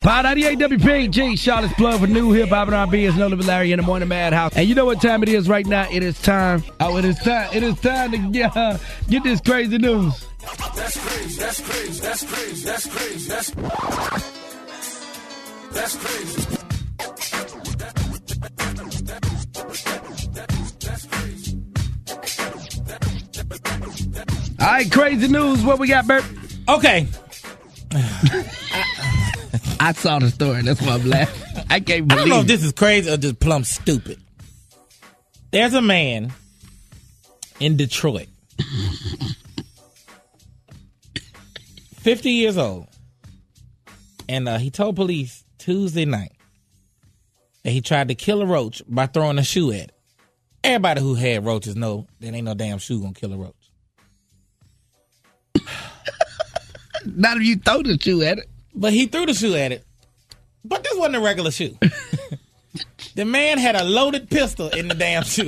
Pod 98 WPG, Charlotte's plug for new hip hop and R&B is No Limit Larry in the Morning Madhouse. And you know what time it is right now? It is time. It is time to get this crazy news. That's crazy. That's crazy. That's crazy. That's crazy. That's crazy. All right, crazy news. What we got, Bert? Okay. I saw the story. That's why I'm laughing. I can't believe I don't know if this is crazy or just plumb stupid. There's a man in Detroit, 50 years old, and he told police Tuesday night that he tried to kill a roach by throwing a shoe at it. Everybody who had roaches know that ain't no damn shoe gonna kill a roach. Not if you throw the shoe at it. But he threw the shoe at it. But this wasn't a regular shoe. The man had a loaded pistol in the damn shoe.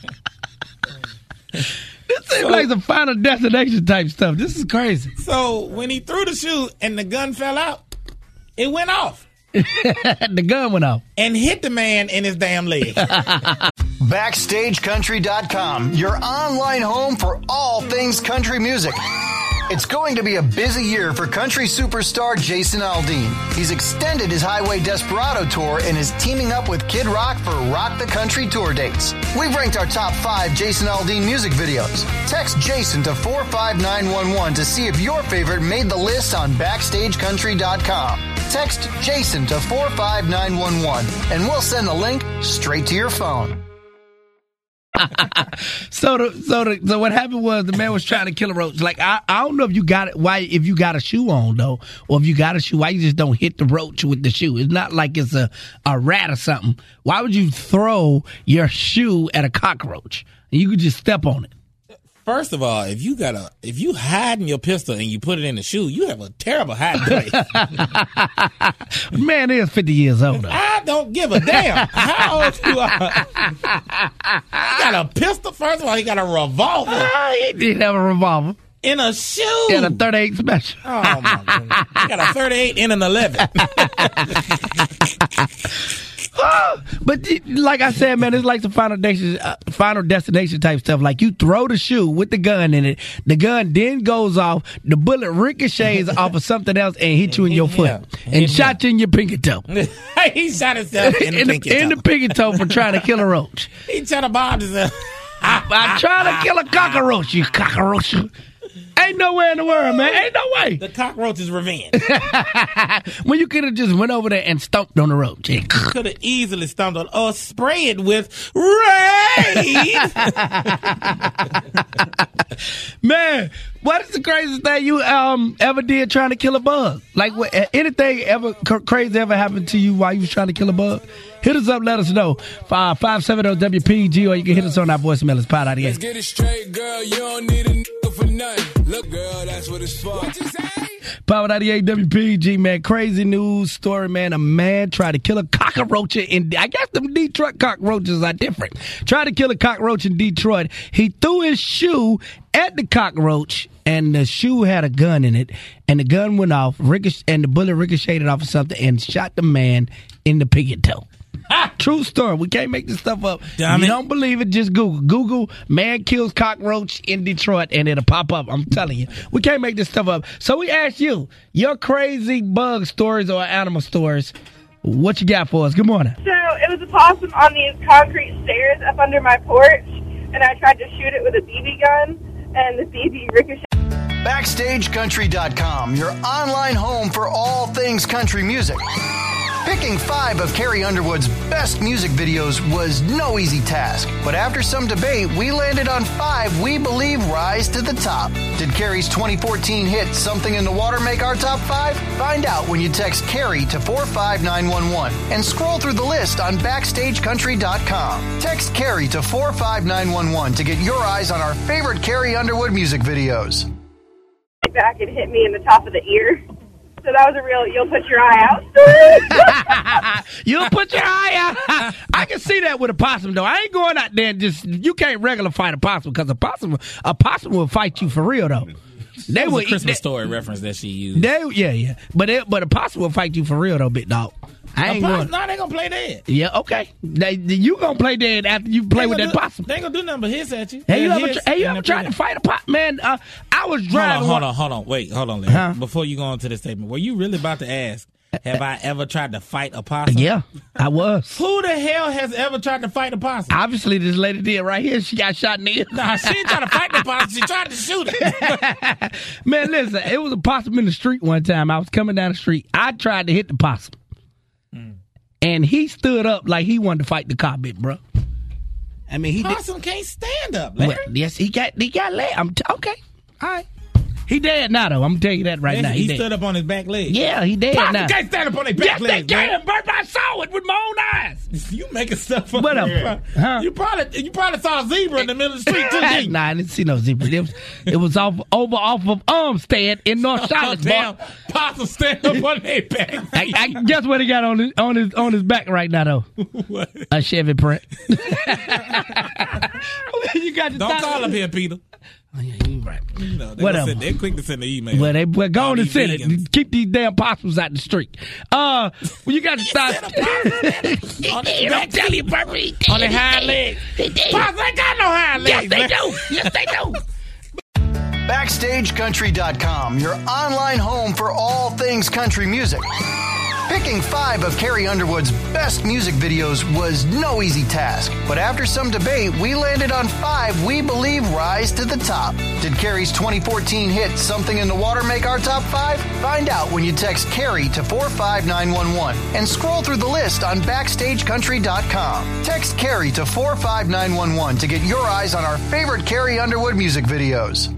This seems like some Final Destination type stuff. This is crazy. So when he threw the shoe and the gun fell out, it went off. The gun went off. And hit the man in his damn leg. BackstageCountry.com, your online home for all things country music. It's going to be a busy year for country superstar Jason Aldean. He's extended his Highway Desperado tour and is teaming up with Kid Rock for Rock the Country tour dates. We've ranked our top 5 Jason Aldean music videos. Text Jason to 45911 to see if your favorite made the list on BackstageCountry.com. Text Jason to 45911 and we'll send the link straight to your phone. So what happened was the man was trying to kill a roach. Like I don't know if you got it. Why if you got a shoe on though, or if you got a shoe, why you just don't hit the roach with the shoe? It's not like it's a rat or something. Why would you throw your shoe at a cockroach? You could just step on it. First of all, if you hiding your pistol and you put it in the shoe, you have a terrible hiding place. Man is 50 years old. I don't give a damn how old you are. He got a pistol. First of all, he got a revolver. He did have a revolver. In a shoe. In a 38 special. Oh, my goodness. He got a 38 and an 11. But like I said, man, it's like some Final Destination type stuff. Like you throw the shoe with the gun in it, the gun then goes off, the bullet ricochets off of something else and hit you in your foot and shot you in your pinky toe. He shot himself in the pinky toe. In the pinky toe for trying to kill a roach. He tried to bomb himself. I'm trying to kill a cockroach, you cockroach. Ain't nowhere in the world, man. Ain't no way. The cockroach is revenge. When you could have just went over there and stomped on the roach. You could have easily stomped on or spray it with Raid. Man, what is the craziest thing you ever did trying to kill a bug? Like anything ever crazy ever happened to you while you was trying to kill a bug? Hit us up, let us know. 570-WPG, or you can hit us on our voicemail. It's Pod 98. Let's get it straight, girl. You don't need a nigga for nothing. Look, girl, that's what it's for. What you say? Power 98 WPG, man. Crazy news story, man. A man tried to kill a cockroach in, I guess them Detroit cockroaches are different. Tried to kill a cockroach in Detroit. He threw his shoe at the cockroach, and the shoe had a gun in it, and the gun went off, and the bullet ricocheted off of something and shot the man in the pinky toe. True story. We can't make this stuff up. If you don't believe it, just Google. Google man kills cockroach in Detroit and it'll pop up. I'm telling you. We can't make this stuff up. So we asked you, your crazy bug stories or animal stories, what you got for us? Good morning. So it was a possum on these concrete stairs up under my porch, and I tried to shoot it with a BB gun, and the BB ricocheted. BackstageCountry.com, your online home for all things country music. Picking 5 of Carrie Underwood's best music videos was no easy task, but after some debate, we landed on 5 we believe rise to the top. Did Carrie's 2014 hit Something in the Water make our top 5? Find out when you text Carrie to 45911 and scroll through the list on BackstageCountry.com. Text Carrie to 45911 to get your eyes on our favorite Carrie Underwood music videos. Back and hit me in the top of the ear. So that was a real you'll put your eye out story. You'll put your eye out. I can see that with a possum, though. I ain't going out there and just, you can't regular fight a possum because a possum will fight you for real, though. They That was would a Christmas Story reference that she used. Yeah. But a possum will fight you for real though, big dog. I ain't going. No, they gonna play dead. Yeah, okay. You gonna play dead after you play with that possum. They ain't gonna do nothing but hiss at you. Hey, you ever tried to fight a possum? Man, I was driving. Hold on. Wait, hold on, Larry. Huh? Before you go on to this statement, were you really about to ask, have I ever tried to fight a possum? Yeah, I was. Who the hell has ever tried to fight a possum? Obviously, this lady did right here. She got shot in the ear. Nah, she didn't try to fight the possum. She tried to shoot it. Man, listen, it was a possum in the street one time. I was coming down the street. I tried to hit the possum. And he stood up like he wanted to fight the cop, bit, bro. I mean, Possum can't stand up, Larry. Well, yes, he got leg. Okay, all right. He dead now, though. I'm gonna tell you that right now. He dead. stood up on his back leg. Yeah, he dead Possum now. can't stand up on his back leg. Yes, they can. Bert, I saw it with my own eyes. You making stuff up. Whatever. Huh? You probably saw a zebra in the middle of the street too. Didn't you? Nah, I didn't see no zebra. It was off of Armstead in North Charlotte. Damn, possum stand up on their back. I guess what he got on his back right now though. What? A Chevy print. You got to Don't call him here, Peter. Oh, yeah, you right. You know, Whatever. They're quick to send the email. Well, we're going to these send it. vegans. Keep these damn possums out the street. Well, you got to stop. On his back, tell you, Burberry. on their hind legs. Possum ain't got no hind legs. Yes, they man. do. Yes, they do. BackstageCountry.com, your online home for all things country music. Picking 5 of Carrie Underwood's best music videos was no easy task, but after some debate, we landed on 5 we believe rise to the top. Did Carrie's 2014 hit Something in the Water make our top 5? Find out when you text Carrie to 45911 and scroll through the list on BackstageCountry.com. Text Carrie to 45911 to get your eyes on our favorite Carrie Underwood music videos.